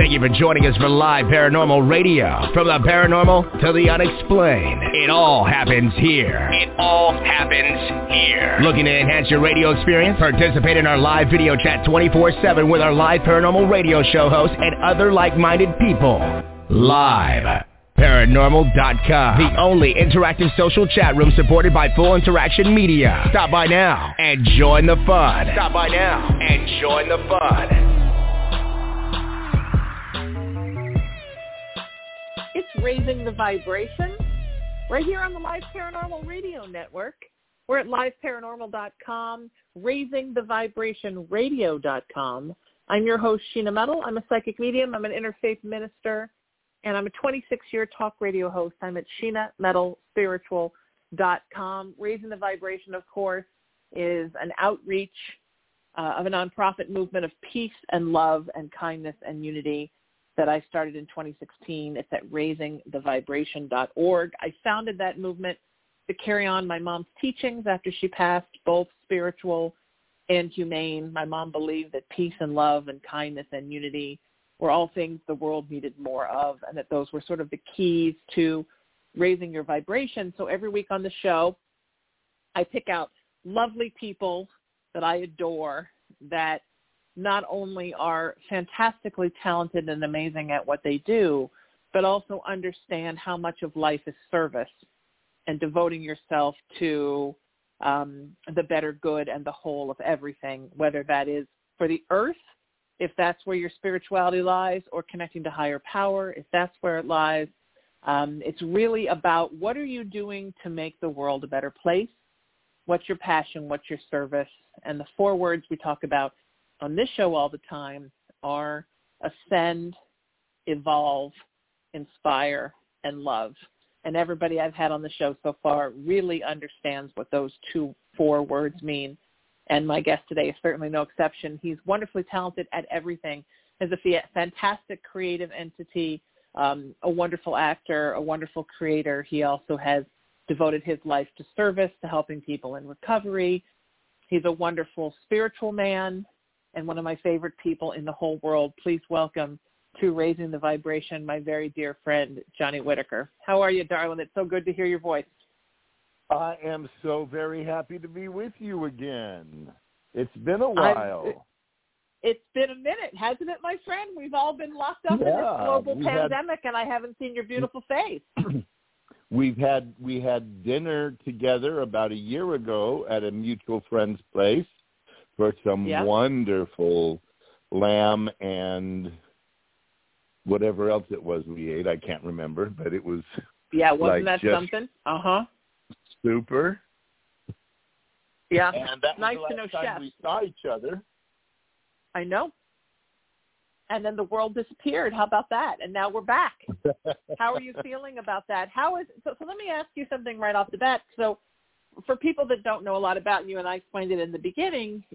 Thank you for joining us for Live Paranormal Radio. From the paranormal to the unexplained, it all happens here. It all happens here. Looking to enhance your radio experience? Participate in our live video chat 24/7 with our Live Paranormal Radio show hosts and other like-minded people. Live Paranormal.com, the only interactive social chat room supported by Full Interaction Media. Stop by now and join the fun. It's Raising the Vibration right here on the Live Paranormal Radio Network. We're at liveparanormal.com, raisingthevibrationradio.com. I'm your host, Sheena Metal. I'm a psychic medium. I'm an interfaith minister, and I'm a 26-year talk radio host. I'm at SheenaMetalSpiritual.com. Raising the Vibration, of course, is an outreach of a nonprofit movement of peace and love and kindness and unity that I started in 2016. It's at raisingthevibration.org. I founded that movement to carry on my mom's teachings after she passed, both spiritual and humane. My mom believed that peace and love and kindness and unity were all things the world needed more of, and that those were sort of the keys to raising your vibration. So every week on the show, I pick out lovely people that I adore that not only are fantastically talented and amazing at what they do, but also understand how much of life is service and devoting yourself to the better good and the whole of everything, whether that is for the earth, if that's where your spirituality lies, or connecting to higher power, if that's where it lies. It's really about what are you doing to make the world a better place? What's your passion? What's your service? And the 4 words we talk about on this show all the time are ascend, evolve, inspire, and love. And everybody I've had on the show so far really understands what those 4 words mean. And my guest today is certainly no exception. He's wonderfully talented at everything. He's a fantastic creative entity, a wonderful actor, a wonderful creator. He also has devoted his life to service, to helping people in recovery. He's a wonderful spiritual man and one of my favorite people in the whole world. Please welcome to Raising the Vibration, my very dear friend, Johnny Whitaker. How are you, darling? It's so good to hear your voice. I am so very happy to be with you again. It's been a while. It's been a minute, hasn't it, my friend? We've all been locked up in this global pandemic, and I haven't seen your beautiful face. We had dinner together about a year ago at a mutual friend's place for some wonderful lamb and whatever else it was we ate. I can't remember, but it was wasn't that something? Super. Yeah, and that nice was the to know, last time Chef. we saw each other. I know. And then the world disappeared. How about that? And now we're back. How are you feeling about that? So let me ask you something right off the bat. So for people that don't know a lot about you, and I explained it in the beginning,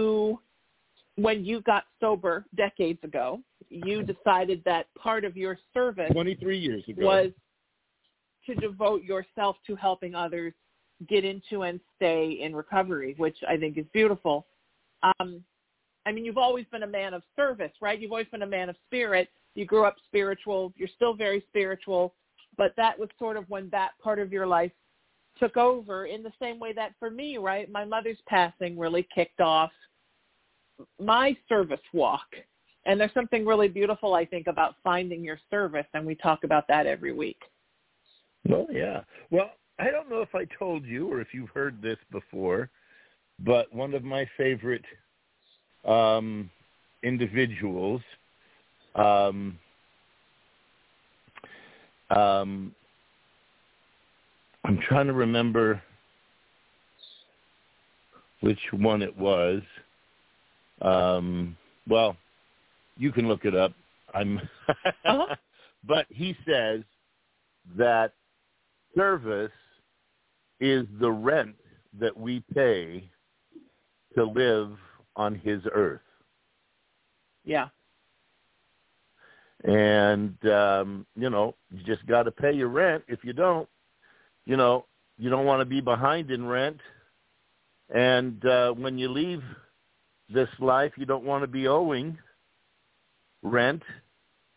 when you got sober decades ago, you decided that part of your service 23 years ago was to devote yourself to helping others get into and stay in recovery, which I think is beautiful. I mean, you've always been a man of service, right? You've always been a man of spirit. You grew up spiritual. You're still very spiritual. But that was sort of when that part of your life took over, in the same way that for me, right, my mother's passing really kicked off my service walk. And there's something really beautiful, I think, about finding your service, and we talk about that every week. Well, yeah. Well, I don't know if I told you or if you've heard this before, but one of my favorite individuals I'm trying to remember which one it was. Well, you can look it up. But he says that service is the rent that we pay to live on his earth. Yeah. And, you just got to pay your rent. If you don't, you don't want to be behind in rent. And when you leave this life, you don't want to be owing rent.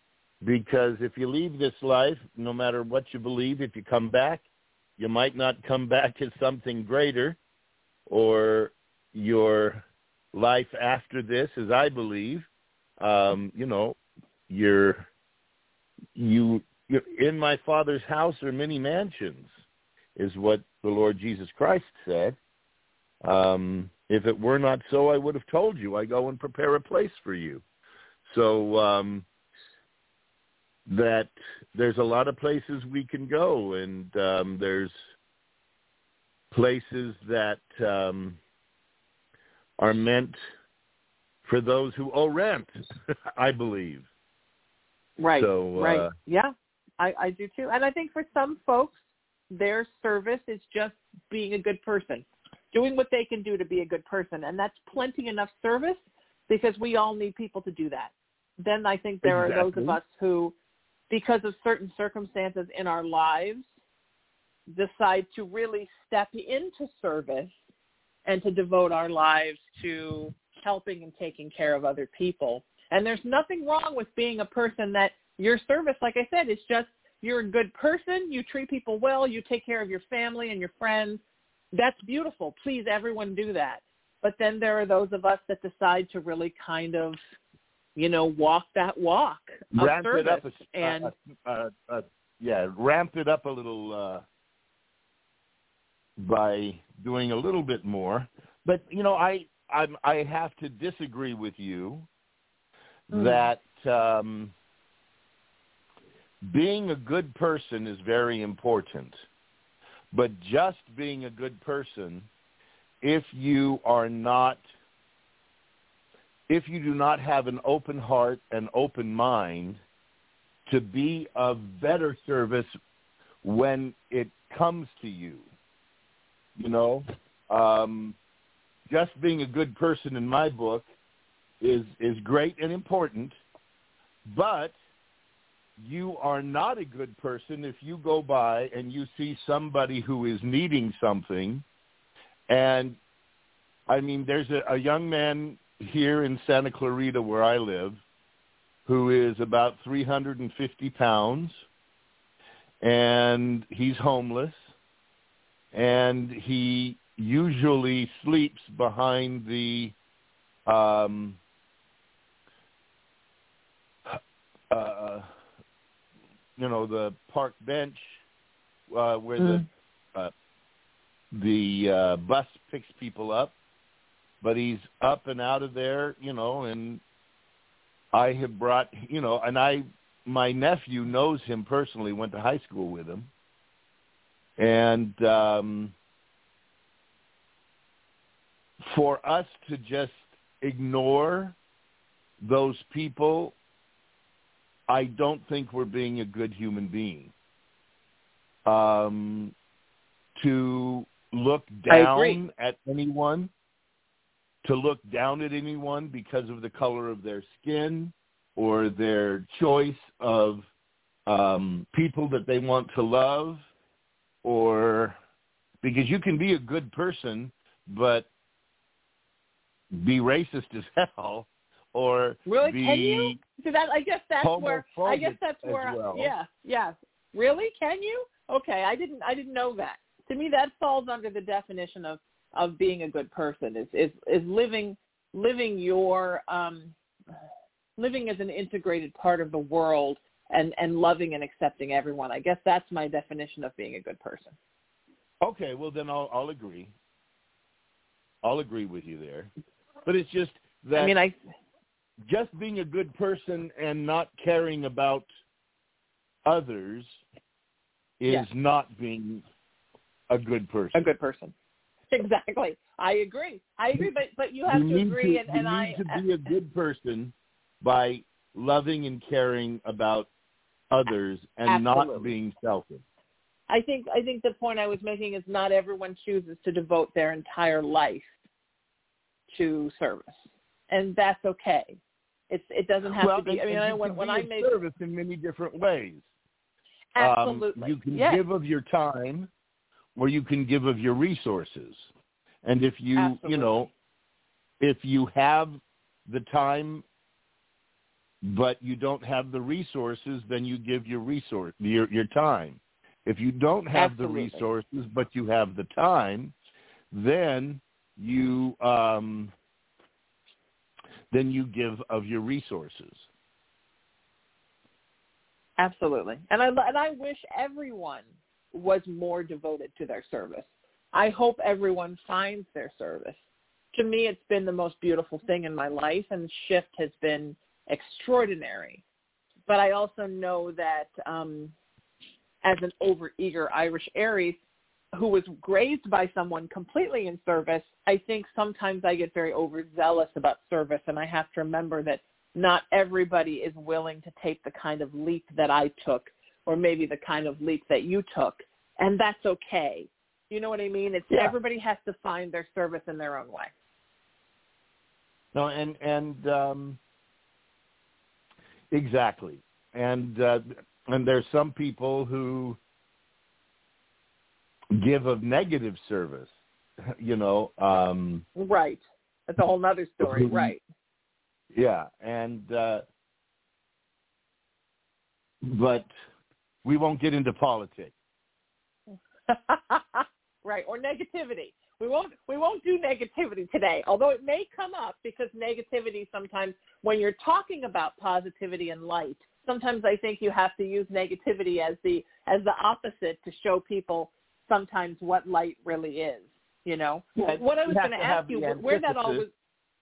Because if you leave this life, no matter what you believe, if you come back, you might not come back as something greater, or your life after this, as I believe, you're in my Father's house are many mansions, is what the Lord Jesus Christ said. If it were not so, I would have told you. I go and prepare a place for you. So that there's a lot of places we can go, and there's places that are meant for those who owe rent, I believe. Right, so, right. Yeah, I do too. And I think for some folks, their service is just being a good person, doing what they can do to be a good person. And that's plenty enough service, because we all need people to do that. Then I think there are those of us who, because of certain circumstances in our lives, decide to really step into service and to devote our lives to helping and taking care of other people. And there's nothing wrong with being a person that your service, like I said, is just you're a good person, you treat people well, you take care of your family and your friends. That's beautiful. Please, everyone do that. But then there are those of us that decide to really kind of, walk that walk of service. Ramped it up a little by doing a little bit more. But, I have to disagree with you that being a good person is very important. But just being a good person, if you do not have an open heart and open mind to be of better service when it comes to you, just being a good person in my book is great and important, but you are not a good person if you go by and you see somebody who is needing something. And, there's a young man here in Santa Clarita where I live who is about 350 pounds, and he's homeless, and he usually sleeps behind the the park bench where the bus picks people up, but he's up and out of there, and I have brought, my nephew knows him personally, went to high school with him, and for us to just ignore those people, I don't think we're being a good human being. To look down at anyone, because of the color of their skin or their choice of people that they want to love, or because you can be a good person but be racist as hell, or really be can you? So that I guess that's where well. Yeah. Really? Can you? Okay, I didn't know that. To me, that falls under the definition of being a good person is living your living as an integrated part of the world and loving and accepting everyone. I guess that's my definition of being a good person. Okay, well then I'll agree. I'll agree with you there. But it's just that just being a good person and not caring about others is not being a good person. A good person. Exactly. I agree, but you have to agree. You need to be a good person by loving and caring about others and not being selfish. I think the point I was making is not everyone chooses to devote their entire life to service, and that's okay. It doesn't have to be. When I make service in many different ways. Absolutely. You can give of your time, or you can give of your resources. And if you, if you have the time but you don't have the resources, then you give your time. If you don't have Absolutely. the resources, but you have the time, then you give of your resources. Absolutely. And I wish everyone was more devoted to their service. I hope everyone finds their service. To me, it's been the most beautiful thing in my life, and Shift has been extraordinary. But I also know that as an overeager Irish Aries who was raised by someone completely in service, I think sometimes I get very overzealous about service, and I have to remember that not everybody is willing to take the kind of leap that I took, or maybe the kind of leap that you took, and that's okay. You know what I mean? It's Everybody has to find their service in their own way. No, and exactly, and there's some people who give of negative service, Right. That's a whole nother story, right. Yeah, and but we won't get into politics. Right, or negativity. We won't do negativity today, although it may come up, because negativity sometimes, when you're talking about positivity and light, sometimes I think you have to use negativity as the opposite to show people sometimes what light really is. Yeah, what I was going to ask you, where that all was.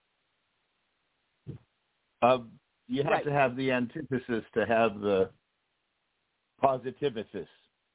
You have to have the antithesis to have the positivitis.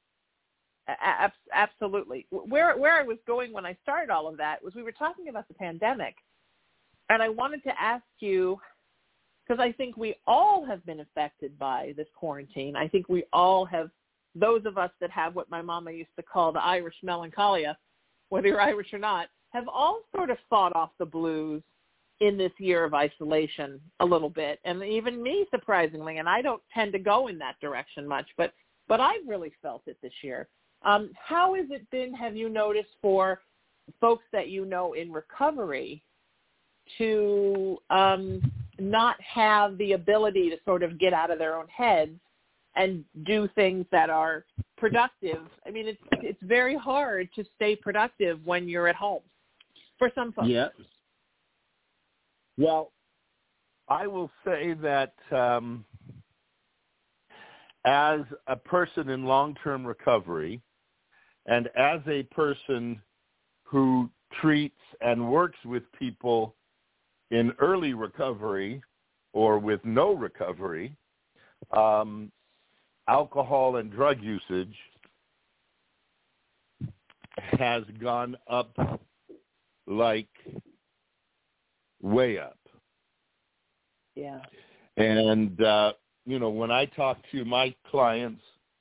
Absolutely. Where I was going when I started all of that was we were talking about the pandemic, and I wanted to ask you, because I think we all have been affected by this quarantine. I think we all have, those of us that have what my mama used to call the Irish melancholia, whether you're Irish or not, have all sort of fought off the blues in this year of isolation a little bit. And even me, surprisingly, and I don't tend to go in that direction much, but I've really felt it this year. How has it been, have you noticed, for folks that you know in recovery to not have the ability to sort of get out of their own heads and do things that are productive? I mean, it's very hard to stay productive when you're at home for some folks. Yes. Well, I will say that as a person in long-term recovery, and as a person who treats and works with people in early recovery or with no recovery, alcohol and drug usage has gone up like way up. Yeah. And, when I talk to my clients,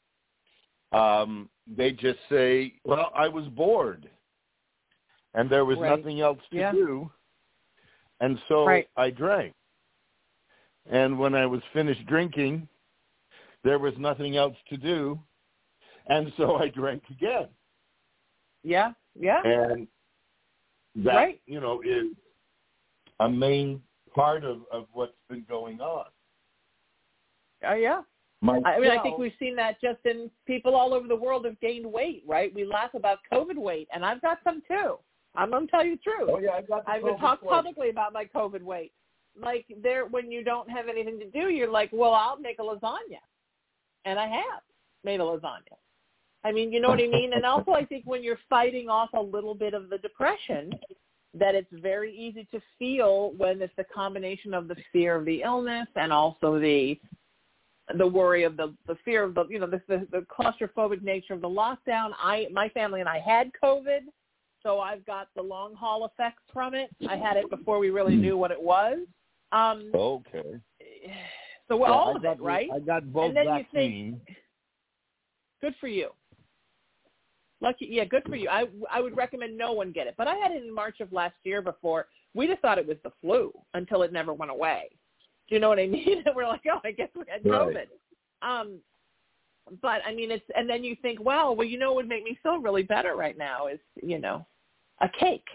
they just say, well, I was bored and there was nothing else to do. And so I drank. And when I was finished drinking, there was nothing else to do. And so I drank again. Yeah, yeah. And that, is a main part of what's been going on. Oh, yeah. I think we've seen that just in people all over the world have gained weight, right? We laugh about COVID weight, and I've got some too. I'm going to tell you the truth. Oh, yeah, I've been talking publicly about my COVID weight. Like, when you don't have anything to do, you're like, well, I'll make a lasagna. And I have made a lasagna. I mean, you know what I mean? And also I think when you're fighting off a little bit of the depression, that it's very easy to feel when it's the combination of the fear of the illness and also the worry of the fear of the claustrophobic nature of the lockdown. My family and I had COVID, so I've got the long haul effects from it. I had it before we really knew what it was. Okay. So all of it, right? I got both vaccines. Good for you. Lucky, yeah, good for you. I would recommend no one get it, but I had it in March of last year before. We just thought it was the flu until it never went away. Do you know what I mean? We're like, oh, I guess we had COVID. Right. But I mean, and then you think, well, what would make me feel really better right now is, a cake.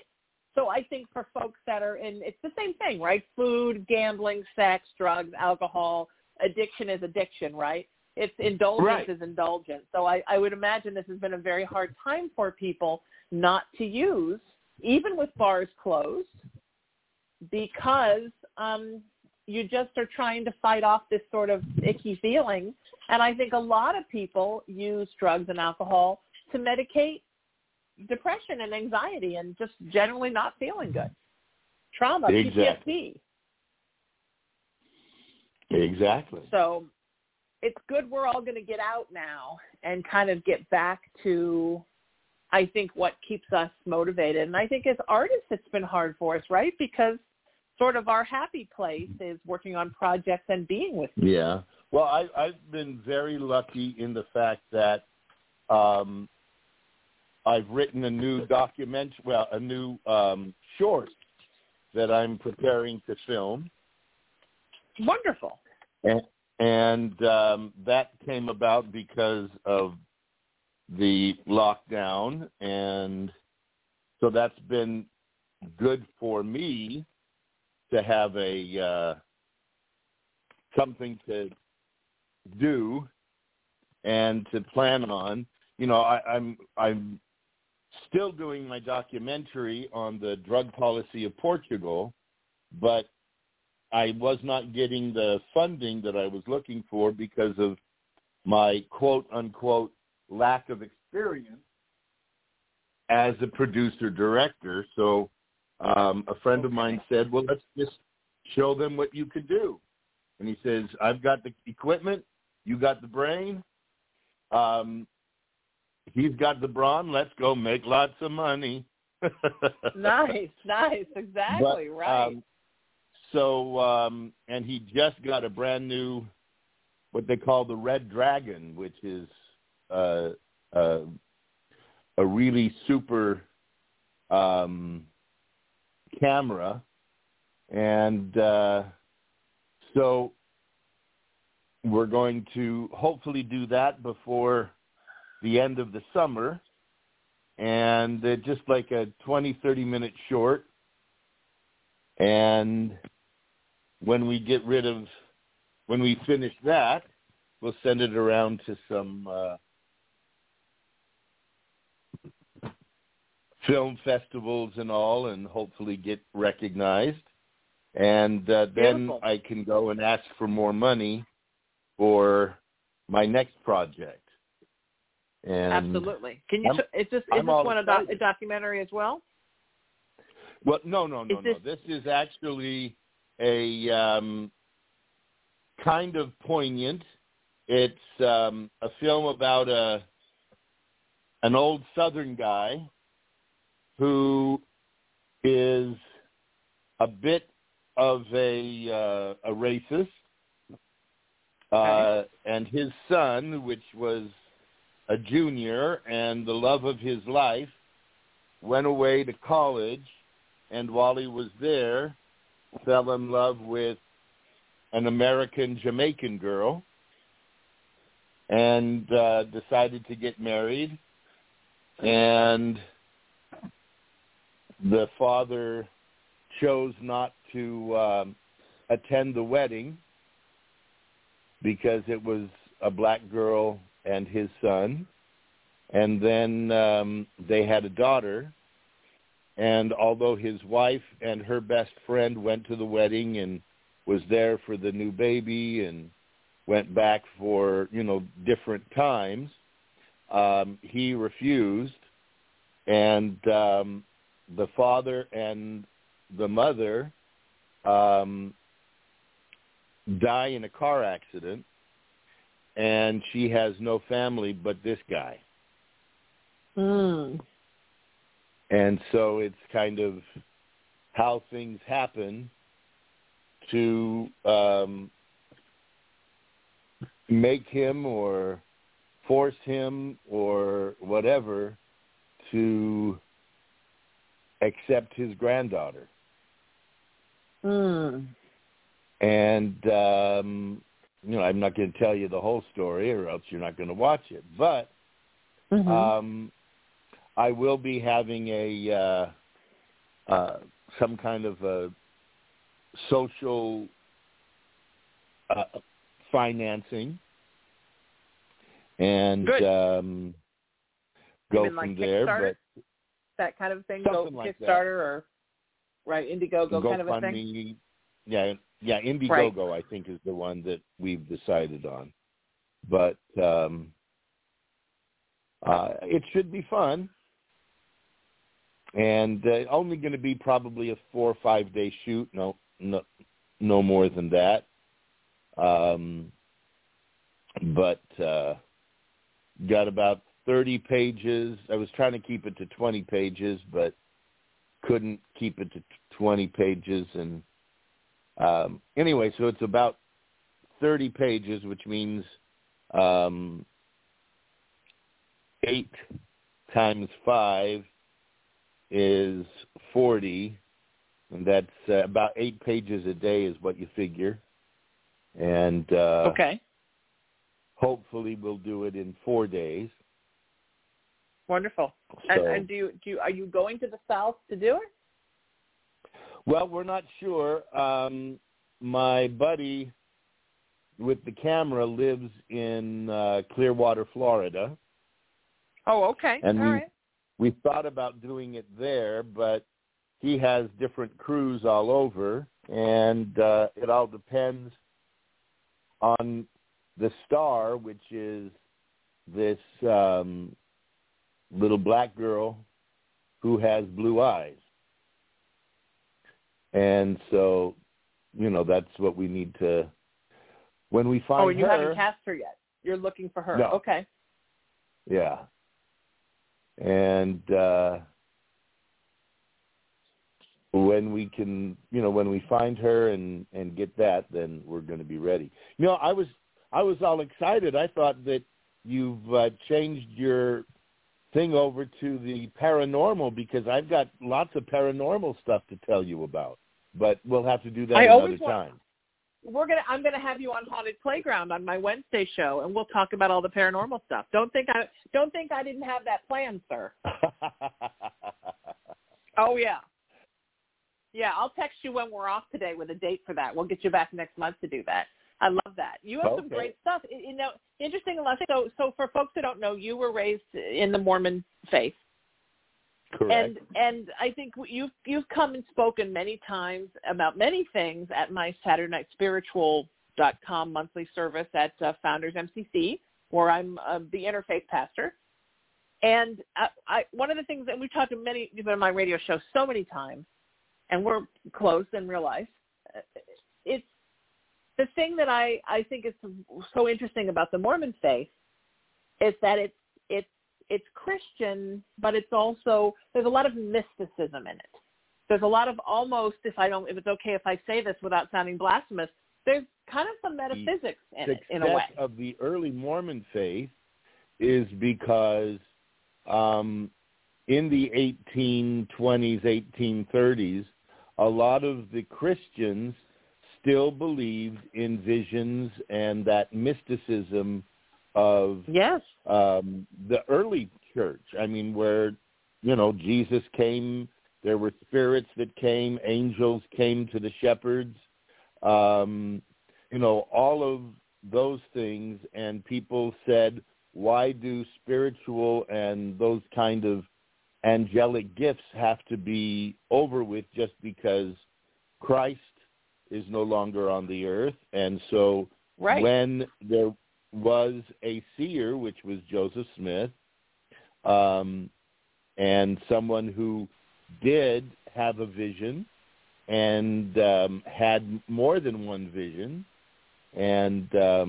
So I think for folks that are in, it's the same thing, right? Food, gambling, sex, drugs, alcohol, addiction is addiction, right? It's indulgence is indulgence. So I would imagine this has been a very hard time for people not to use, even with bars closed, because you just are trying to fight off this sort of icky feeling. And I think a lot of people use drugs and alcohol to medicate depression and anxiety and just generally not feeling good. Trauma, PTSD. Exactly. So it's good we're all going to get out now and kind of get back to, I think, what keeps us motivated. And I think as artists, it's been hard for us, right? Because sort of our happy place is working on projects and being with people. Yeah. Well, I've been very lucky in the fact that I've written a new short that I'm preparing to film. Wonderful. And that came about because of the lockdown, and so that's been good for me to have a something to do and to plan on. You know, I'm still doing my documentary on the drug policy of Portugal, but I was not getting the funding that I was looking for because of my quote-unquote lack of experience as a producer-director. So a friend of mine said, well, let's just show them what you could do. And he says, I've got the equipment, you got the brain, he's got the brawn, let's go make lots of money. Nice, exactly, but, right. And he just got a brand new, what they call the Red Dragon, which is a really super camera. And so we're going to hopefully do that before the end of the summer. And just like a 20, 30-minute short. And when we finish that, we'll send it around to some film festivals and all, and hopefully get recognized. And then I can go and ask for more money for my next project. And absolutely. Can you? Is this one a documentary as well? Well, no. This is actually a kind of poignant. It's a film about an old Southern guy who is a bit of a racist, and his son, which was a junior and the love of his life, went away to college, and while he was there, fell in love with an American Jamaican girl and decided to get married. And the father chose not to attend the wedding because it was a black girl and his son. And then they had a daughter. And although his wife and her best friend went to the wedding and was there for the new baby and went back for, different times, he refused. And the father and the mother die in a car accident, and she has no family but this guy. And so it's kind of how things happen to make him or force him or whatever to accept his granddaughter. And, I'm not going to tell you the whole story or else you're not going to watch it. But I will be having a some kind of a social financing, and go even from like there. Kickstarter? But that kind of thing, something go like Kickstarter or Indiegogo kind of a thing. Yeah, Indiegogo I think is the one that we've decided on, but it should be fun, and only going to be probably a 4 or 5 day shoot. No more than that. But got about 30 pages. I was trying to keep it to 20 pages, but couldn't keep it to 20 pages. And anyway, so it's about 30 pages, which means 8 times 5 is 40, and that's about 8 pages a day is what you figure. And hopefully we'll do it in 4 days. Wonderful. So, and are you going to the South to do it? Well, we're not sure. My buddy with the camera lives in Clearwater, Florida. Oh, okay. And we thought about doing it there, but he has different crews all over, and it all depends on the star, which is this little black girl who has blue eyes. And so, that's what we need to, when we find her. Oh, and you haven't cast her yet. You're looking for her. No. Okay. Yeah. And when we can, when we find her and get that, then we're going to be ready. I was all excited. I thought that you've changed your thing over to the paranormal, because I've got lots of paranormal stuff to tell you about. But we'll have to do that another time. I'm gonna have you on Haunted Playground on my Wednesday show, and we'll talk about all the paranormal stuff. Don't think I didn't have that planned, sir. Oh yeah. Yeah, I'll text you when we're off today with a date for that. We'll get you back next month to do that. I love that. You have some great stuff. Interesting enough. So for folks that don't know, you were raised in the Mormon faith. Correct. And I think you've come and spoken many times about many things at my SaturdayNightSpiritual.com monthly service at Founders MCC, where I'm the interfaith pastor. And one of the things that we've talked to many people on my radio show so many times, and we're close in real life, it's the thing that I think is so interesting about the Mormon faith is that it's Christian, but it's also, there's a lot of mysticism in it. There's a lot of almost, if it's okay if I say this without sounding blasphemous, there's kind of some metaphysics in it, in a way. The success of the early Mormon faith is because in the 1820s, 1830s, a lot of the Christians still believed in visions and that mysticism of the early church. I mean, where, Jesus came, there were spirits that came, angels came to the shepherds, all of those things. And people said, why do spiritual and those kind of angelic gifts have to be over with just because Christ is no longer on the earth? And so when there was a seer, which was Joseph Smith, and someone who did have a vision and had more than one vision, and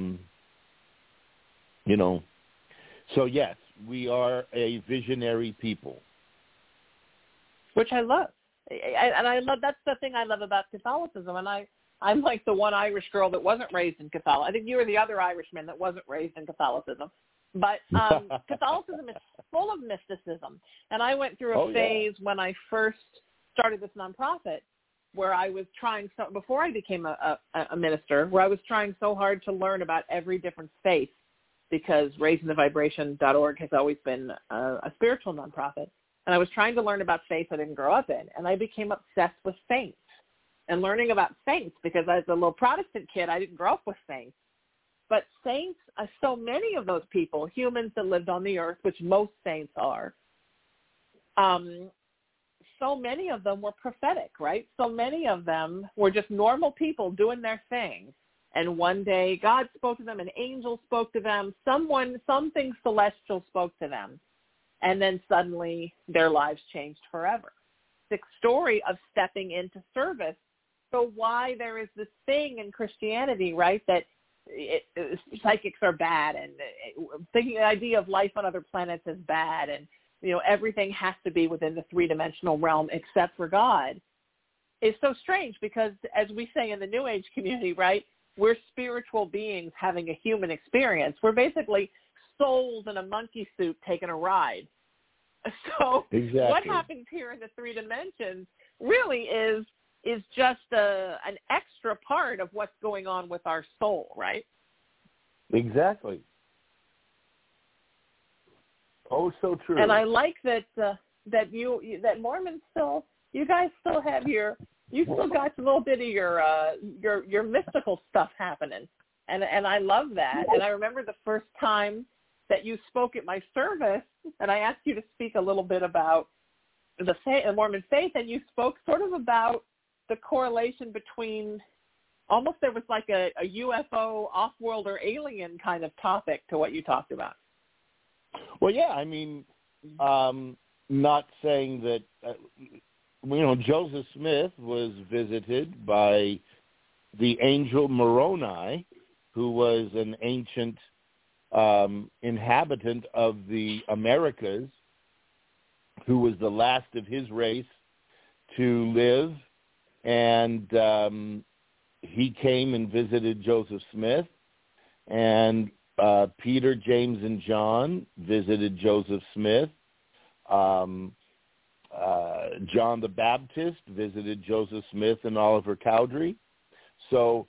so yes, we are a visionary people, which I love. And I love, that's the thing I love about Catholicism. And I'm like the one Irish girl that wasn't raised in Catholicism. I think you were the other Irishman that wasn't raised in Catholicism. But Catholicism is full of mysticism. And I went through a phase when I first started this nonprofit where I was trying, before I became a minister, where I was trying so hard to learn about every different faith, because RaisingTheVibration.org has always been a spiritual nonprofit. And I was trying to learn about faith I didn't grow up in. And I became obsessed with saints and learning about saints because as a little Protestant kid, I didn't grow up with saints. But saints, so many of those people, humans that lived on the earth, which most saints are, so many of them were prophetic, right? So many of them were just normal people doing their thing. And one day God spoke to them, an angel spoke to them, something celestial spoke to them. And then suddenly their lives changed forever. The story of stepping into service. So why there is this thing in Christianity, right, that psychics are bad and thinking the idea of life on other planets is bad and, everything has to be within the three-dimensional realm except for God is so strange because, as we say in the New Age community, right, we're spiritual beings having a human experience. We're basically souls in a monkey suit taking a ride. So exactly. What happens here in the three dimensions really is just an extra part of what's going on with our soul, right? Exactly. Oh, so true. And I like that Mormons you guys still have you still got a little bit of your mystical stuff happening, and I love that. And I remember the first time that you spoke at my service, and I asked you to speak a little bit about the Mormon faith, and you spoke sort of about the correlation between almost there was like a UFO, off-world or alien kind of topic to what you talked about. Well, yeah, I mean, not saying that, Joseph Smith was visited by the angel Moroni, who was an ancient inhabitant of the Americas, who was the last of his race to live, and he came and visited Joseph Smith, and Peter, James, and John visited Joseph Smith. John the Baptist visited Joseph Smith and Oliver Cowdery. So,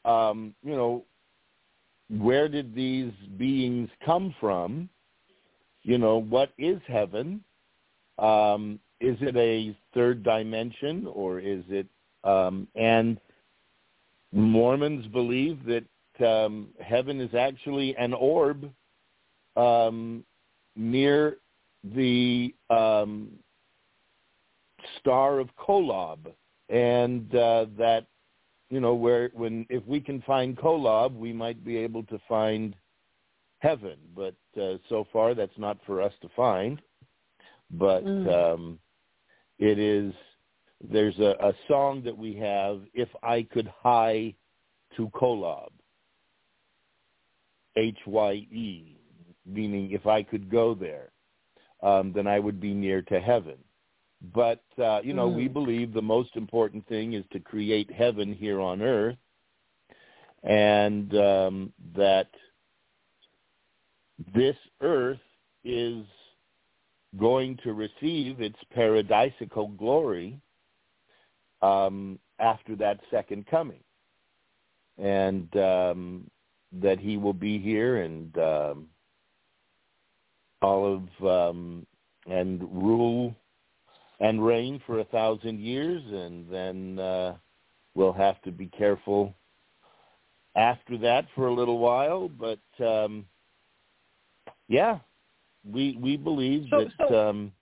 where did these beings come from? What is heaven? Is it a third dimension, or is it? And Mormons believe that heaven is actually an orb near the star of Kolob, and that if we can find Kolob, we might be able to find heaven. But so far, that's not for us to find. But it is. There's a song that we have, "If I Could Hie to Kolob," Hye, meaning if I could go there, then I would be near to heaven. But, we believe the most important thing is to create heaven here on earth, and that this earth is going to receive its paradisical glory after that second coming, and that he will be here and and rule and reign for 1,000 years, and then we'll have to be careful after that for a little while. But we believe that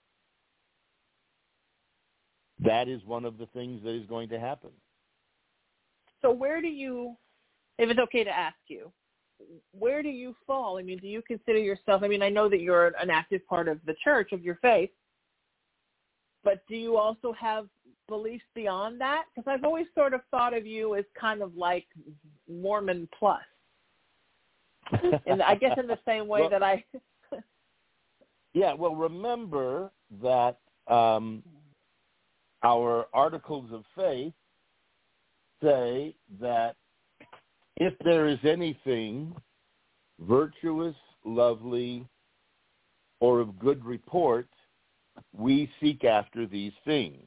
that is one of the things that is going to happen. So where do you, if it's okay to ask you, where do you fall? I mean, do you consider yourself, I know that you're an active part of the church, of your faith, but do you also have beliefs beyond that? Because I've always sort of thought of you as kind of like Mormon plus. And I guess in the same way that I... Yeah, well, remember that our articles of faith say that if there is anything virtuous, lovely, or of good report, we seek after these things.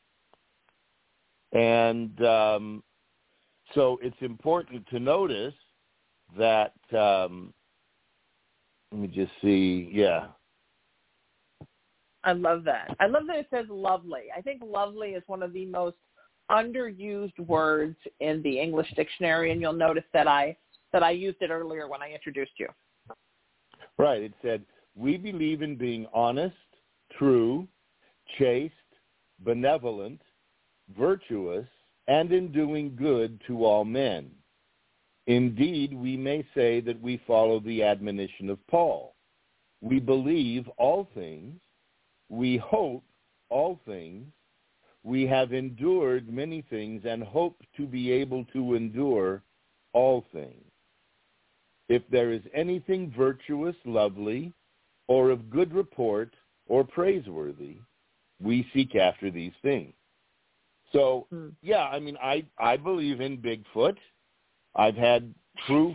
And so it's important to notice that, let me just see, I love that. I love that it says lovely. I think lovely is one of the most underused words in the English dictionary, and you'll notice that I used it earlier when I introduced you. Right. It said, we believe in being honest, true, chaste, benevolent, virtuous, and in doing good to all men. Indeed, we may say that we follow the admonition of Paul. We believe all things. We hope all things. We have endured many things and hope to be able to endure all things. If there is anything virtuous, lovely, or of good report or praiseworthy, we seek after these things. So, yeah, I mean, I believe in Bigfoot. I've had proof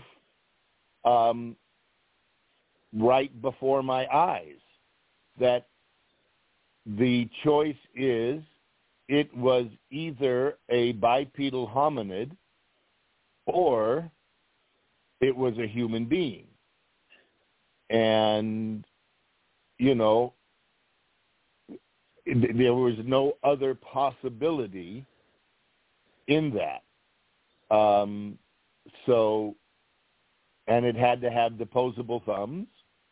right before my eyes that the choice is it was either a bipedal hominid or it was a human being. And, you know, there was no other possibility in that. And it had to have opposable thumbs.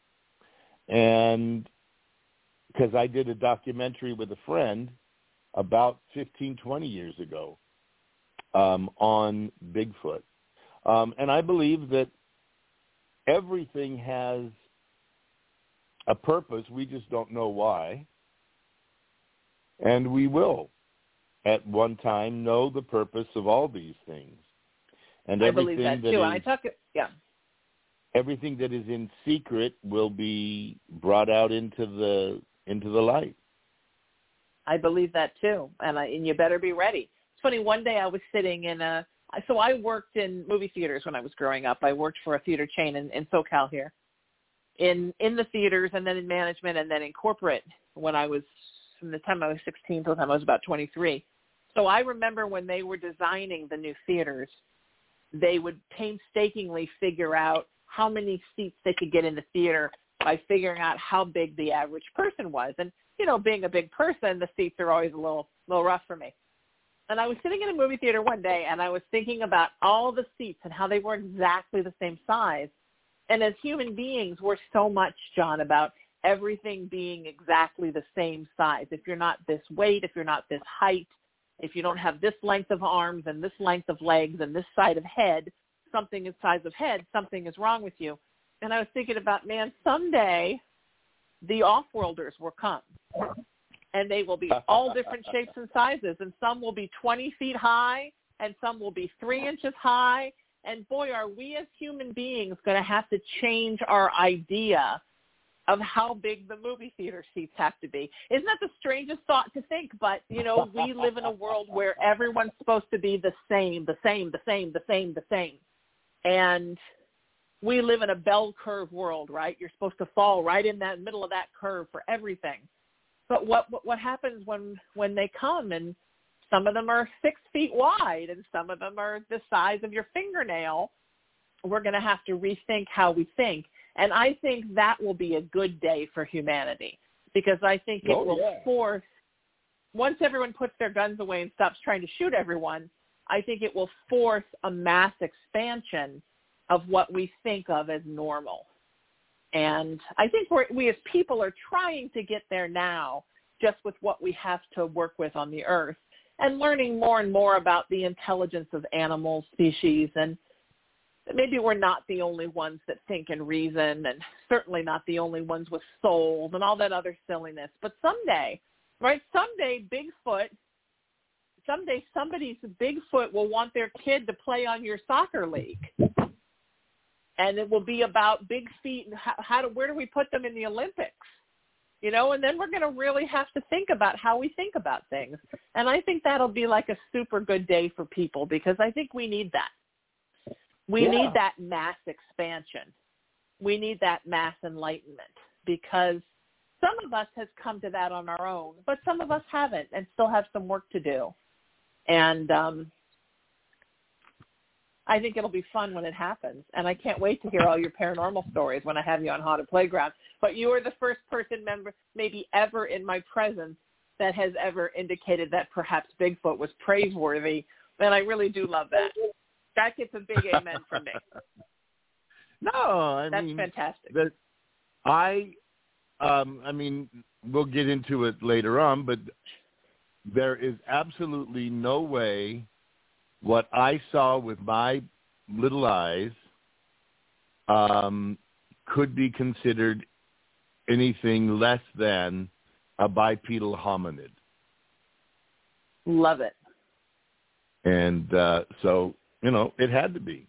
And because I did a documentary with a friend about 15, 20 years ago on Bigfoot. And I believe that everything has a purpose. We just don't know why. And we will, at one time, know the purpose of all these things. And I believe that too. Everything that is in secret will be brought out into the light. I believe that too, and you better be ready. It's funny. One day I was sitting so I worked in movie theaters when I was growing up. I worked for a theater chain in SoCal here, in the theaters, and then in management, and then in corporate when I was, from the time I was 16 till the time I was about 23. So I remember when they were designing the new theaters, they would painstakingly figure out how many seats they could get in the theater by figuring out how big the average person was. And, you know, being a big person, the seats are always a little rough for me. And I was sitting in a movie theater one day, and I was thinking about all the seats and how they were exactly the same size. And as human beings, we're so much, John, about everything being exactly the same size. If you're not this weight, if you're not this height, if you don't have this length of arms and this length of legs and this side of head, something is size of head, something is wrong with you. And I was thinking about, man, someday the off-worlders will come. And they will be all different shapes and sizes. And some will be 20 feet high, and some will be 3 inches high. And boy, are we as human beings going to have to change our idea of how big the movie theater seats have to be. Isn't that the strangest thought to think? But, you know, we live in a world where everyone's supposed to be the same. And we live in a bell curve world, right? You're supposed to fall right in that middle of that curve for everything. But what happens when they come, and some of them are 6 feet wide and some of them are the size of your fingernail? We're going to have to rethink how we think. And I think that will be a good day for humanity, because I think it will force, once everyone puts their guns away and stops trying to shoot everyone, I think it will force a mass expansion of what we think of as normal. And I think we as people are trying to get there now, just with what we have to work with on the earth, and learning more and more about the intelligence of animal species. And maybe we're not the only ones that think and reason, and certainly not the only ones with souls and all that other silliness. But someday, right, someday somebody's Bigfoot will want their kid to play on your soccer league. And it will be about big feet and where do we put them in the Olympics? You know, and then we're going to really have to think about how we think about things. And I think that'll be like a super good day for people, because I think we need that. We need that mass expansion. We need that mass enlightenment, because some of us has come to that on our own, but some of us haven't and still have some work to do. And I think it'll be fun when it happens, and I can't wait to hear all your paranormal stories when I have you on Haunted Playground. But you are the first person member, maybe ever in my presence, that has ever indicated that perhaps Bigfoot was praiseworthy, and I really do love that. That gets a big amen from me. No, that's fantastic. I mean, we'll get into it later on, but there is absolutely no way what I saw with my little eyes could be considered anything less than a bipedal hominid. Love it. And so, you know, it had to be.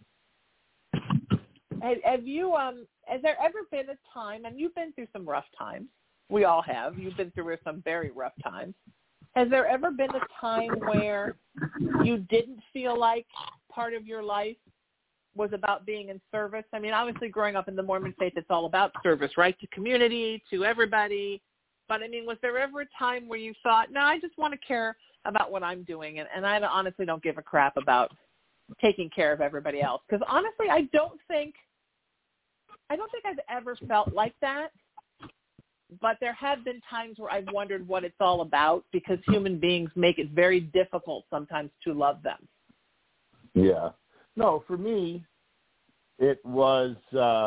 Have you, has there ever been a time, and you've been through some rough times, we all have, you've been through some very rough times, has there ever been a time where you didn't feel like part of your life was about being in service? I mean, obviously growing up in the Mormon faith, it's all about service, right, to community, to everybody. But, I mean, was there ever a time where you thought, no, I just want to care about what I'm doing, and I honestly don't give a crap about taking care of everybody else? Because, honestly, I don't think I've ever felt like that. But there have been times where I've wondered what it's all about, because human beings make it very difficult sometimes to love them. Yeah. No, for me, it was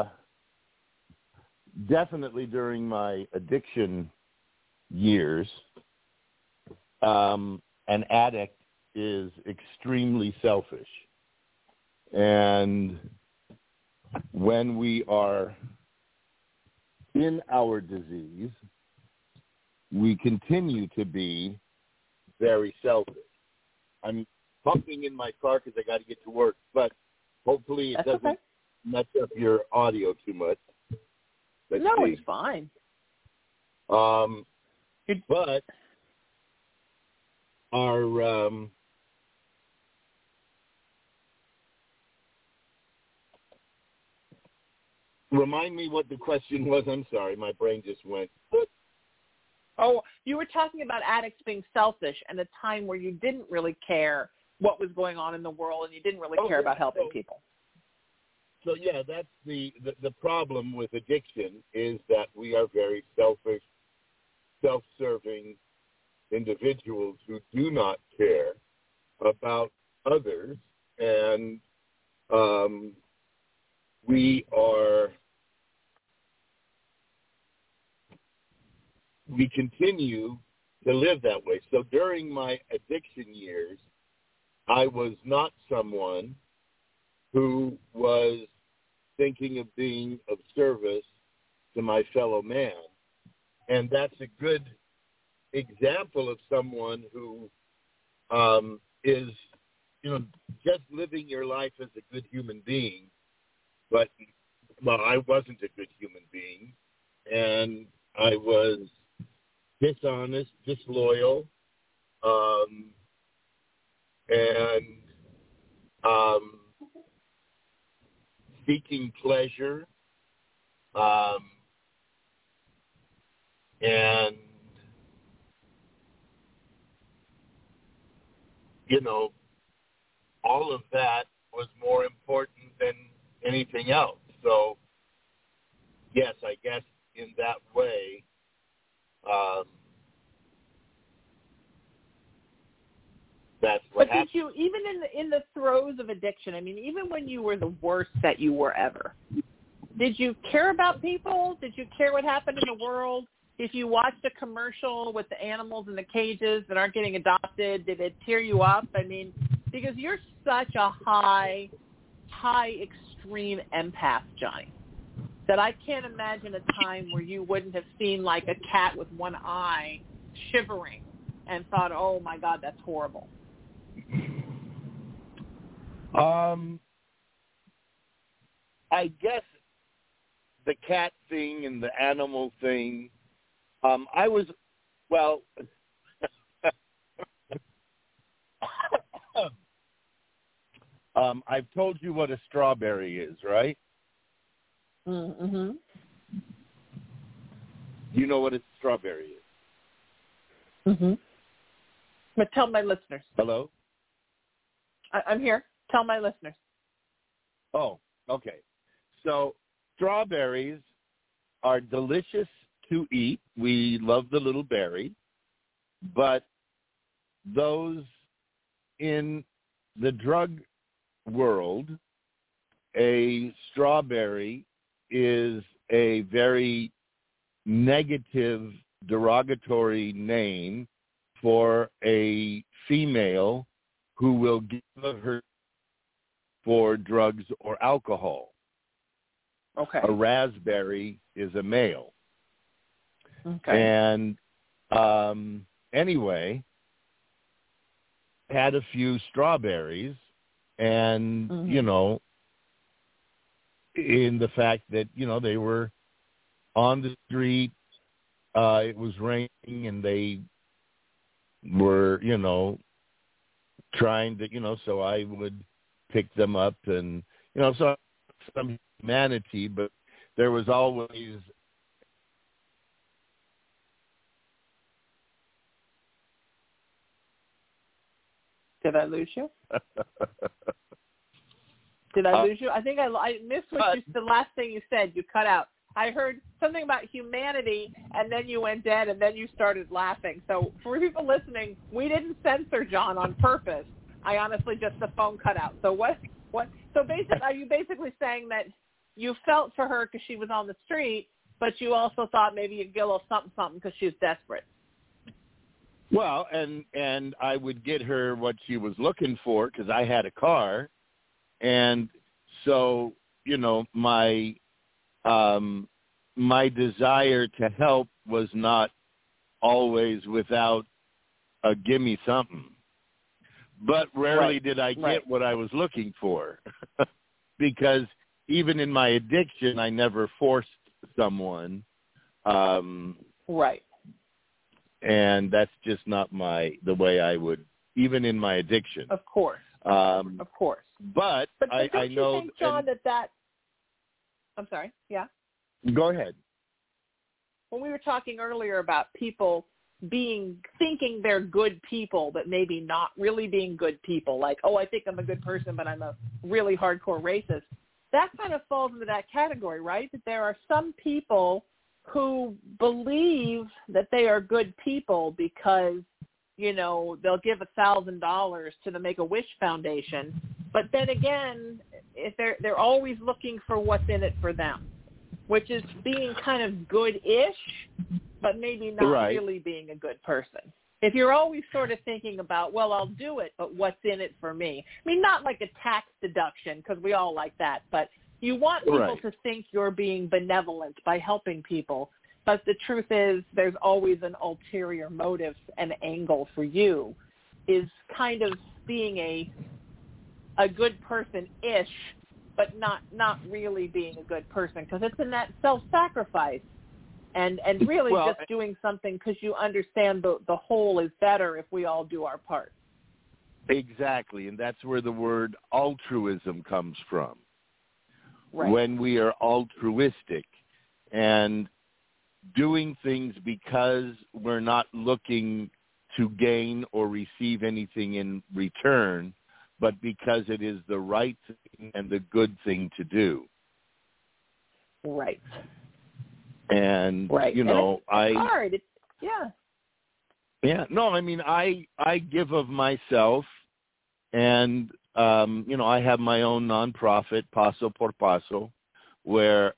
definitely during my addiction years. An addict is extremely selfish. And when we are in our disease, we continue to be very selfish. I'm pumping in my car because I got to get to work, but hopefully it doesn't mess up your audio too much. Let's see. It's fine. But our remind me what the question was. I'm sorry, my brain just went. Oh, you were talking about addicts being selfish and a time where you didn't really care what was going on in the world and you didn't really care about helping people. So, yeah, that's the problem with addiction, is that we are very selfish, self-serving individuals who do not care about others, and we continue to live that way. So during my addiction years, I was not someone who was thinking of being of service to my fellow man. And that's a good example of someone who is, just living your life as a good human being. But, I wasn't a good human being. And I was dishonest, disloyal, and seeking pleasure, and, all of that was more important than anything else. So, yes, I guess in that way, that's what happened. But did you, even in the throes of addiction, I mean, even when you were the worst that you were ever, did you care about people? Did you care what happened in the world? If you watched a commercial with the animals in the cages that aren't getting adopted, did it tear you up? I mean, because you're such a high extreme empath, Johnny, that I can't imagine a time where you wouldn't have seen like a cat with one eye shivering and thought, oh my God, that's horrible. I guess the cat thing and the animal thing, I've told you what a strawberry is, right? Mm-hmm. You know what a strawberry is? Mm-hmm. But tell my listeners. Hello? I'm here. Tell my listeners. Oh, okay. So strawberries are delicious to eat. We love the little berry, but those in the drug world, a strawberry is a very negative, derogatory name for a female who will give of her for drugs or alcohol. Okay. A raspberry is a male. Okay. And anyway, had a few strawberries, and you know, in the fact that they were on the street, it was raining, and they were trying to so I would pick them up, and so some humanity, but there was always Did I lose you? Did I lose you? I think I missed the last thing you said. You cut out. I heard something about humanity, and then you went dead, and then you started laughing. So for people listening, we didn't censor John on purpose. I honestly the phone cut out. So what? So basically, are you basically saying that you felt for her because she was on the street, but you also thought maybe you'd get a little something because she was desperate? Well, and I would get her what she was looking for because I had a car, and so my desire to help was not always without a gimme something, but rarely did I get what I was looking for, because even in my addiction, I never forced someone. Right. And that's just not the way I would, even in my addiction. Of course. Of course. But don't I know, you think, John, that I'm sorry. Yeah. Go ahead. When we were talking earlier about people thinking they're good people, but maybe not really being good people, like, oh, I think I'm a good person, but I'm a really hardcore racist. That kind of falls into that category, right? That there are some people who believe that they are good people because, they'll give $1,000 to the Make-A-Wish Foundation. But then again, if they're always looking for what's in it for them, which is being kind of good-ish, but maybe not really being a good person. If you're always sort of thinking about, well, I'll do it, but what's in it for me? I mean, not like a tax deduction, because we all like that, but you want people to think you're being benevolent by helping people. But the truth is there's always an ulterior motive and angle for you, is kind of being a good person-ish, but not really being a good person, because it's in that self-sacrifice and really just doing something because you understand the whole is better if we all do our part. Exactly, and that's where the word altruism comes from. Right. When we are altruistic and doing things because we're not looking to gain or receive anything in return, but because it is the right thing and the good thing to do. Right. And, it's hard. Yeah, no, I mean, I give of myself, and, I have my own nonprofit, Paso por Paso, where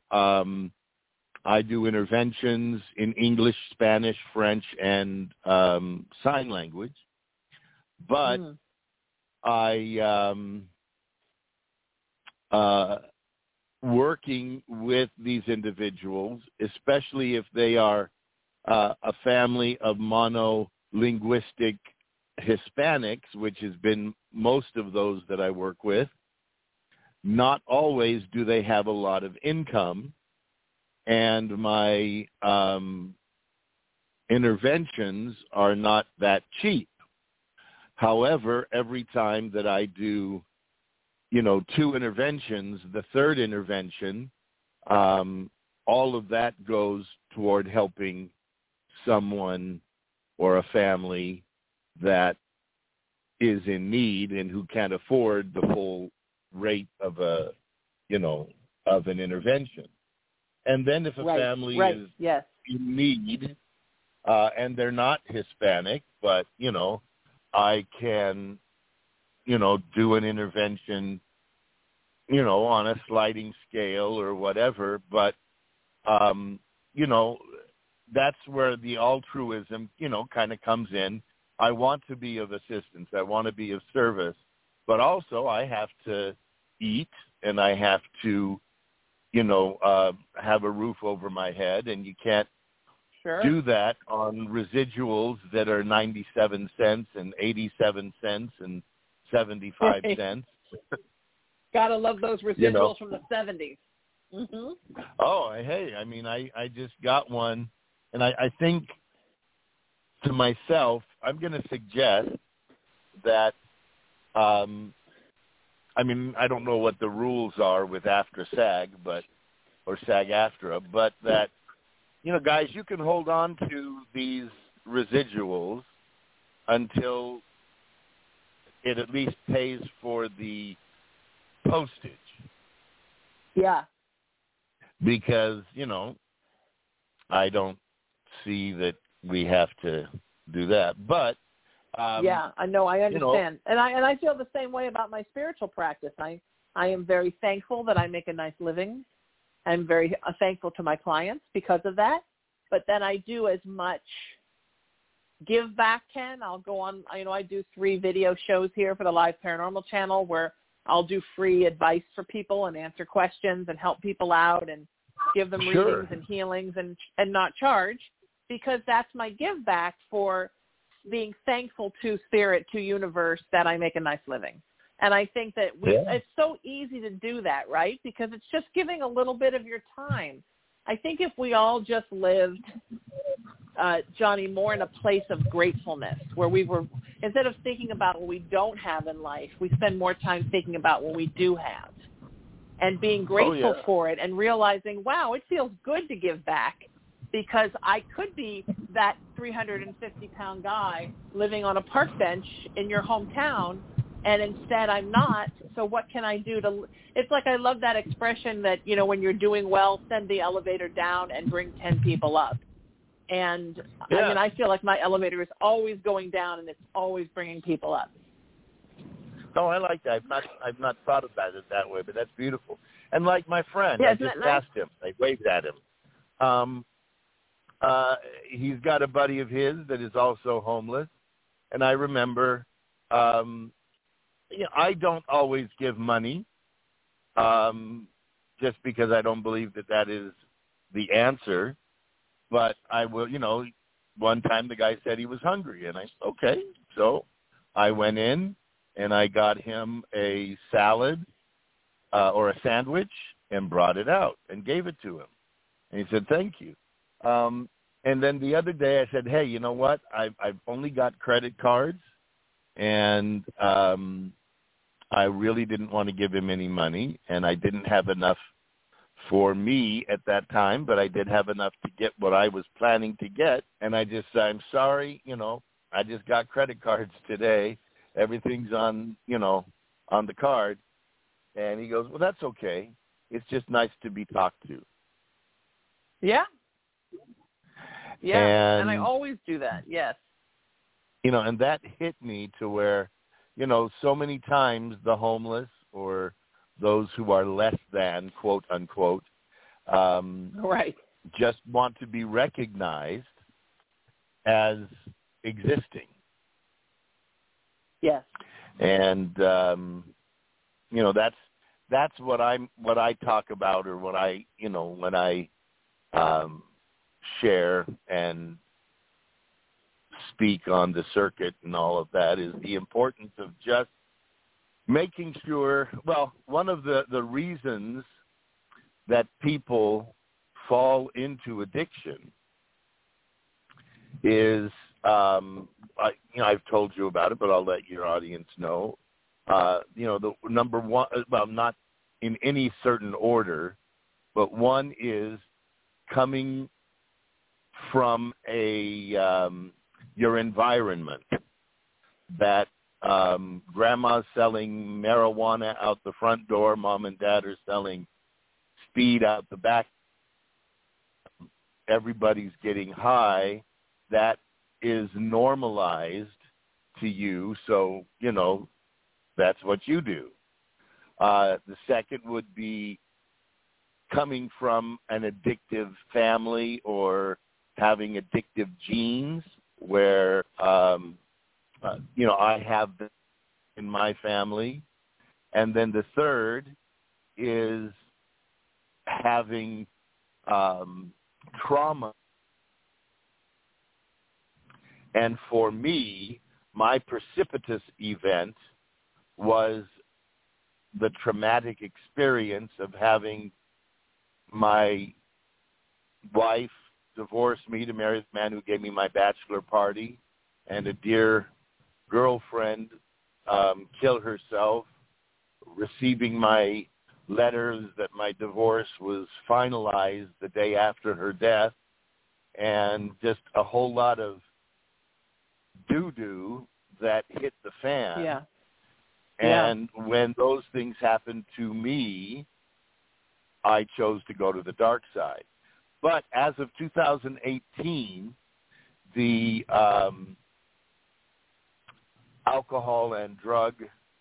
I do interventions in English, Spanish, French, and sign language. But I working with these individuals, especially if they are a family of monolinguistic Hispanics, which has been most of those that I work with, not always do they have a lot of income, and my interventions are not that cheap. However, every time that I do, 2 interventions, the third intervention, all of that goes toward helping someone or a family that is in need and who can't afford the full rate of a of an intervention. And then if a family is in need, and they're not Hispanic, but, I can, do an intervention, on a sliding scale or whatever. But, that's where the altruism, kind of comes in. I want to be of assistance. I want to be of service. But also I have to eat and I have to, have a roof over my head. And you can't do that on residuals that are 97 cents and 87 cents and 75 cents. Gotta love those residuals from the 70s. Mm-hmm. Oh, hey, I mean, I just got one, and I think to myself, I'm going to suggest that, I mean, I don't know what the rules are with AFTRA SAG, or SAG-AFTRA, but that, guys, you can hold on to these residuals until it at least pays for the postage. Yeah. Because, I don't see that we have to do that. But yeah, I know, I understand. And I feel the same way about my spiritual practice. I am very thankful that I make a nice living. I'm very thankful to my clients because of that. But then I do as much give back, Ken. I'll go on, I do 3 video shows here for the Live Paranormal channel where I'll do free advice for people and answer questions and help people out and give them readings and healings and not charge, because that's my give back for being thankful to Spirit, to universe, that I make a nice living. And I think that it's so easy to do that, right? Because it's just giving a little bit of your time. I think if we all just lived, Johnny, more in a place of gratefulness, where we were, instead of thinking about what we don't have in life, we spend more time thinking about what we do have and being grateful for it and realizing, wow, it feels good to give back, because I could be that 350-pound guy living on a park bench in your hometown, and instead I'm not. So what can I do to – it's like I love that expression that, when you're doing well, send the elevator down and bring 10 people up. And, I mean, I feel like my elevator is always going down and it's always bringing people up. Oh, I like that. I've not thought about it that way, but that's beautiful. And like my friend, I just asked him. I waved at him. He's got a buddy of his that is also homeless. And I remember I don't always give money just because I don't believe that is the answer. But I will, one time the guy said he was hungry. And I said, okay. So I went in and I got him a salad or a sandwich and brought it out and gave it to him. And he said, thank you. And then the other day I said, hey, you know what? I've only got credit cards, and I really didn't want to give him any money, and I didn't have enough for me at that time, but I did have enough to get what I was planning to get. And I just said, I'm sorry, I just got credit cards today. Everything's on, on the card. And he goes, well, that's okay. It's just nice to be talked to. Yeah. Yeah, and I always do that, yes. And that hit me to where, so many times the homeless or those who are less than, quote, unquote, just want to be recognized as existing. Yes. And, that's what I talk about, or what I, when I share and speak on the circuit and all of that, is the importance of just making sure, well, one of the reasons that people fall into addiction is, I've told you about it, but I'll let your audience know, the number one, well, not in any certain order, but one is coming from your environment that Grandma's selling marijuana out the front door. Mom and Dad are selling speed out the back. Everybody's getting high. That is normalized to you, so, that's what you do. The second would be coming from an addictive family or having addictive genes where, I have this in my family. And then the third is having trauma. And for me, my precipitous event was the traumatic experience of having my wife divorce me to marry the man who gave me my bachelor party, and a dear girlfriend kill herself, receiving my letters that my divorce was finalized the day after her death, and just a whole lot of doo-doo that hit the fan. Yeah. And when those things happened to me, I chose to go to the dark side. But as of 2018, the alcohol and drug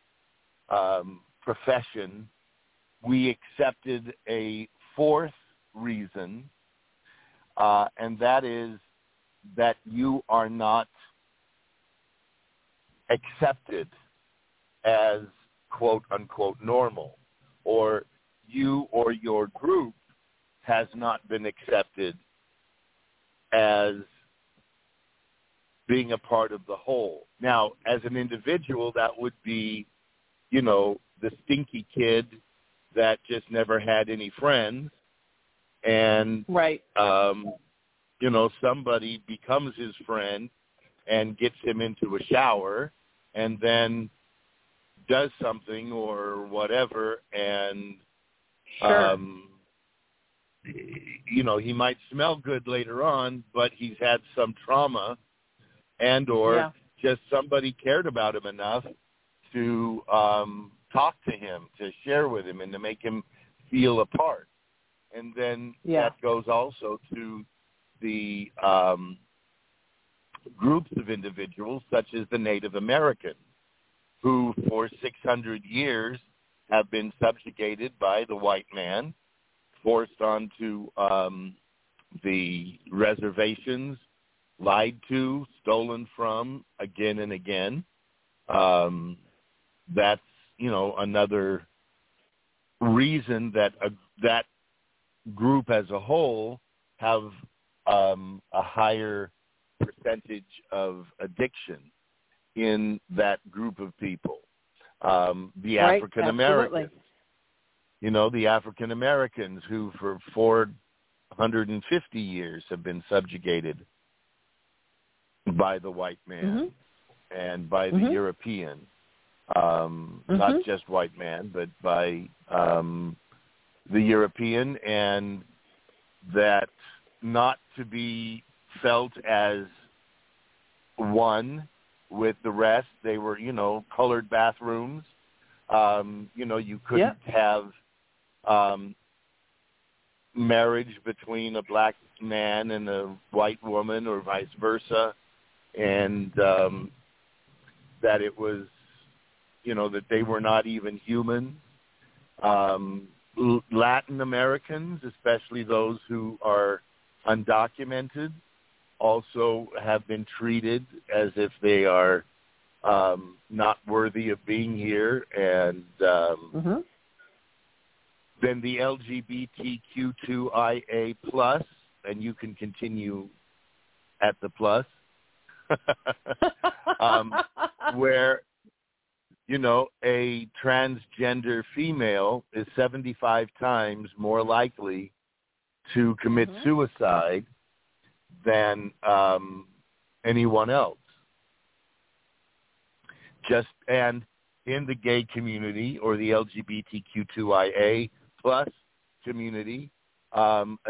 profession, we accepted a fourth reason, and that is that you are not accepted as quote-unquote normal, or you or your group has not been accepted as being a part of the whole. Now, as an individual, that would be, the stinky kid that just never had any friends, and right. Somebody becomes his friend and gets him into a shower and then does something or whatever, and sure. He might smell good later on, but he's had some trauma, and or just somebody cared about him enough to talk to him, to share with him, and to make him feel a part. And then that goes also to the groups of individuals, such as the Native Americans, who for 600 years have been subjugated by the white man, forced onto the reservations, lied to, stolen from again and again. That's, another reason that that group as a whole have a higher percentage of addiction in that group of people. The African Americans, the African Americans who for 450 years have been subjugated by the white man and by the European, not just white man, but by the European, and that not to be felt as one with the rest. They were, colored bathrooms. You couldn't have marriage between a black man and a white woman or vice versa. And that it was, that they were not even human. Latin Americans, especially those who are undocumented, also have been treated as if they are not worthy of being here. And then the LGBTQ2IA plus, and you can continue at the plus, where, a transgender female is 75 times more likely to commit suicide than anyone else. And in the gay community or the LGBTQ2IA plus community,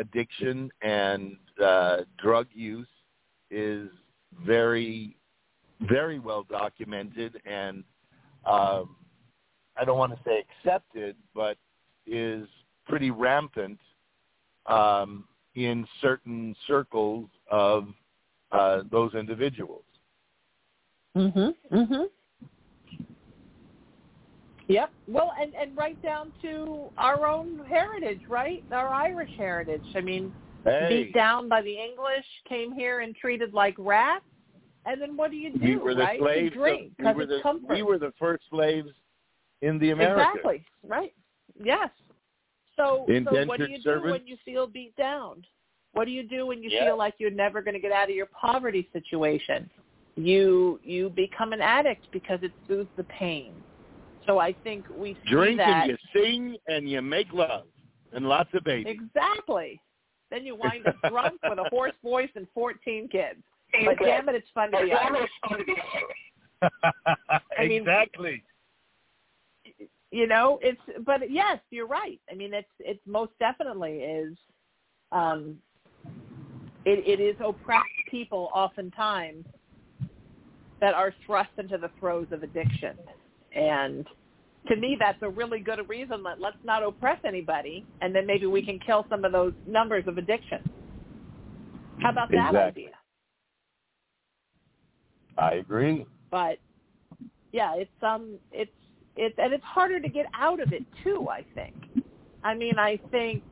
addiction and drug use is very very well documented and I don't want to say accepted, but is pretty rampant in certain circles of those individuals. Yep. Well, and right down to our own heritage, right? Our Irish heritage. I mean, beat down by the English, came here and treated like rats, and then what do you do, we were the right? Slaves you drink, because it's comfort. We were the first slaves in the Americas. Exactly, right. Yes. So what do you do when you feel beat down? What do you do when you feel like you're never going to get out of your poverty situation? You become an addict because it soothes the pain. So I think we see drink that. And you sing and you make love and lots of babies. Exactly. Then you wind up drunk with a hoarse voice and 14 kids. But damn it, it's fun to be Irish. Exactly. You know, but yes, you're right. I mean, it's most definitely is. It is oppressed people oftentimes that are thrust into the throes of addiction. And to me, that's a really good reason that let's not oppress anybody, and then maybe we can kill some of those numbers of addiction. How about that idea? I agree. But yeah, it's and it's harder to get out of it too, I think. I mean, I think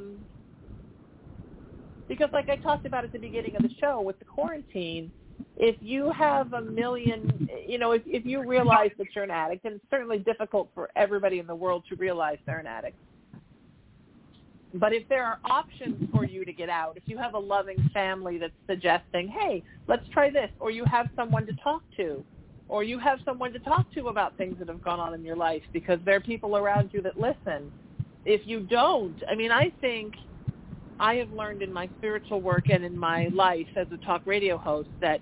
because like I talked about at the beginning of the show with the quarantine, if you have a million, you know, if you realize that you're an addict, and it's certainly difficult for everybody in the world to realize they're an addict, but if there are options for you to get out, if you have a loving family that's suggesting, hey, let's try this, or you have someone to talk to, or you have someone to talk to about things that have gone on in your life because there are people around you that listen. If you don't, I mean, I think I have learned in my spiritual work and in my life as a talk radio host that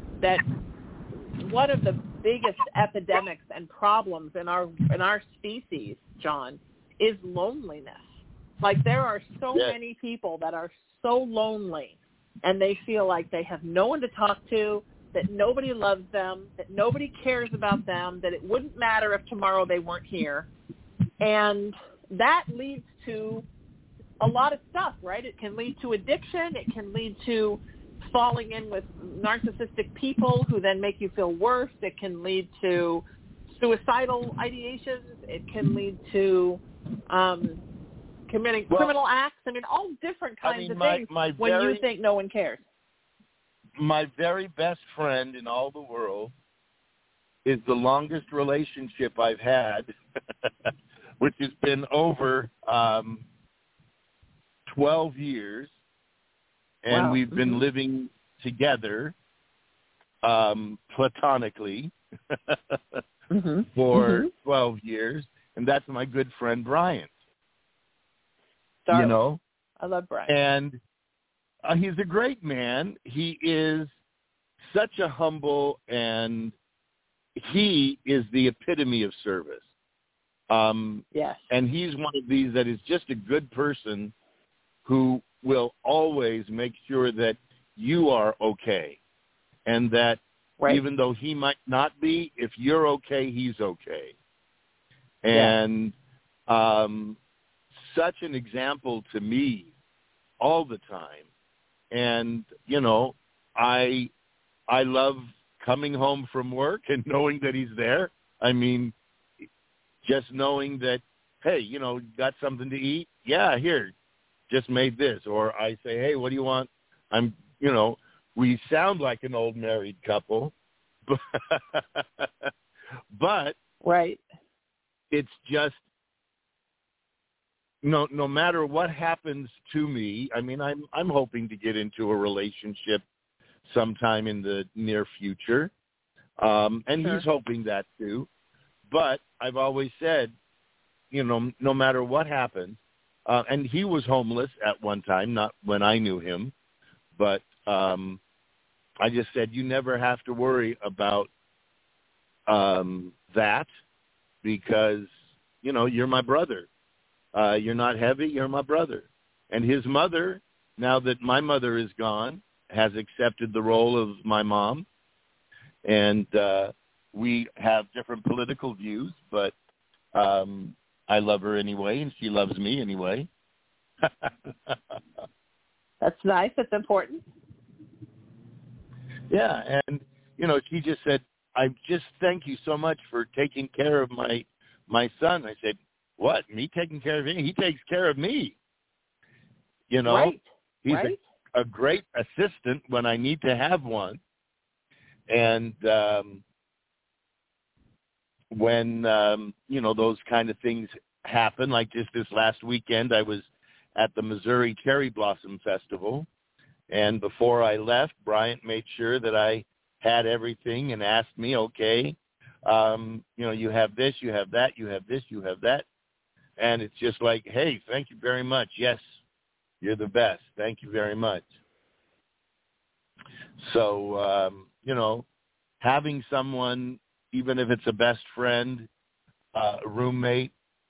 one of the biggest epidemics and problems in our species, John, is loneliness. Like there are so many people that are so lonely and they feel like they have no one to talk to, that nobody loves them, that nobody cares about them, that it wouldn't matter if tomorrow they weren't here. And that leads to a lot of stuff, right? It can lead to addiction. It can lead to falling in with narcissistic people who then make you feel worse. It can lead to suicidal ideations. It can lead to committing criminal acts. I mean, all different kinds of things when you think no one cares. My very best friend in all the world is the longest relationship I've had, which has been over 12 years, and we've been living together platonically for 12 years, and that's my good friend Brian. Darling. You know? I love Brian. And he's a great man. He is such a humble, and he is the epitome of service. Yes. And he's one of these that is just a good person who will always make sure that you are okay, and that even though he might not be, if you're okay, he's okay. And such an example to me all the time. And, you know, I love coming home from work and knowing that he's there. I mean, just knowing that, hey, you know, got something to eat? Yeah, here, just made this. Or I say, hey, what do you want? You know, we sound like an old married couple, but it's just, no matter what happens to me, I mean, I'm hoping to get into a relationship sometime in the near future, and he's hoping that too. But I've always said, you know, no matter what happens, and he was homeless at one time, not when I knew him, but I just said, you never have to worry about that because, you know, you're my brother. You're not heavy, you're my brother. And his mother, now that my mother is gone, has accepted the role of my mom. And we have different political views, but I love her anyway, and she loves me anyway. That's nice. That's important. Yeah, and, she just said, I just thank you so much for taking care of my son. I said, what, me taking care of him? He takes care of me. Right. He's right. A great assistant when I need to have one. And when, those kind of things happen, like just this last weekend, I was at the Missouri Cherry Blossom Festival. And before I left, Bryant made sure that I had everything and asked me, okay, you have this, you have that, you have this, you have that. And it's just like, hey, thank you very much. Yes, you're the best. Thank you very much. So, having someone, even if it's a best friend, a roommate,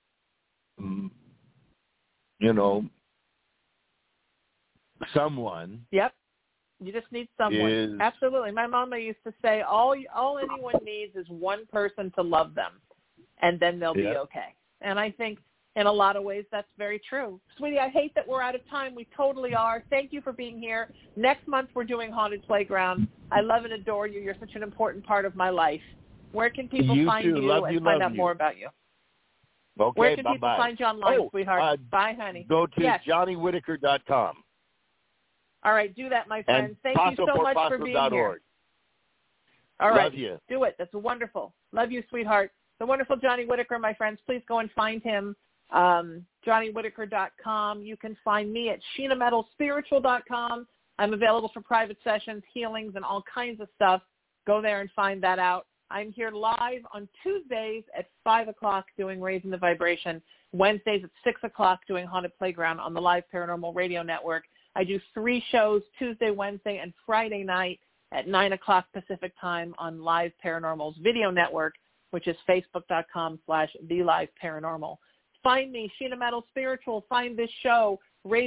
someone. Yep. You just need someone. Absolutely. My mama used to say, all anyone needs is one person to love them, and then they'll be okay. And I think in a lot of ways that's very true. Sweetie, I hate that we're out of time. We totally are. Thank you for being here. Next month we're doing Haunted Playground. I love and adore you. You're such an important part of my life. Where can people find you and find out more about you? Okay, where can people bye-bye. find you online, sweetheart? Bye, honey. Go to JohnnyWhitaker.com. All right, do that, my friend. And Thank you so much for being here. All right, love you. Do it. That's wonderful. Love you, sweetheart. The wonderful Johnny Whitaker, my friends. Please go and find him. JohnnyWhitaker.com. You can find me at SheenaMetalSpiritual.com. I'm available for private sessions, healings, and all kinds of stuff. Go there and find that out. I'm here live on Tuesdays at 5 o'clock doing Raising the Vibration, Wednesdays at 6 o'clock doing Haunted Playground on the Live Paranormal Radio Network. I do 3 shows, Tuesday, Wednesday, and Friday night at 9 o'clock Pacific time on Live Paranormal's video network, which is facebook.com/TheLiveParanormal. Find me, Sheena Metal Spiritual. Find this show,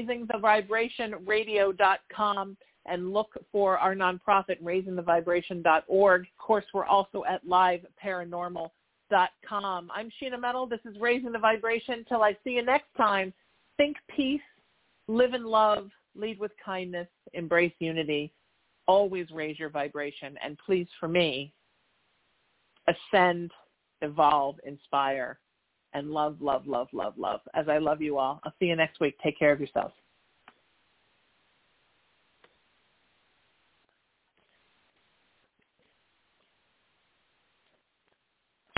RaisingTheVibrationRadio.com, and look for our nonprofit, RaisingTheVibration.org. Of course, we're also at LiveParanormal.com. I'm Sheena Metal. This is Raising the Vibration. Till I see you next time, think peace, live in love, lead with kindness, embrace unity, always raise your vibration, and please, for me, ascend, evolve, inspire, and love, love, love, love, love. As I love you all. I'll see you next week. Take care of yourselves.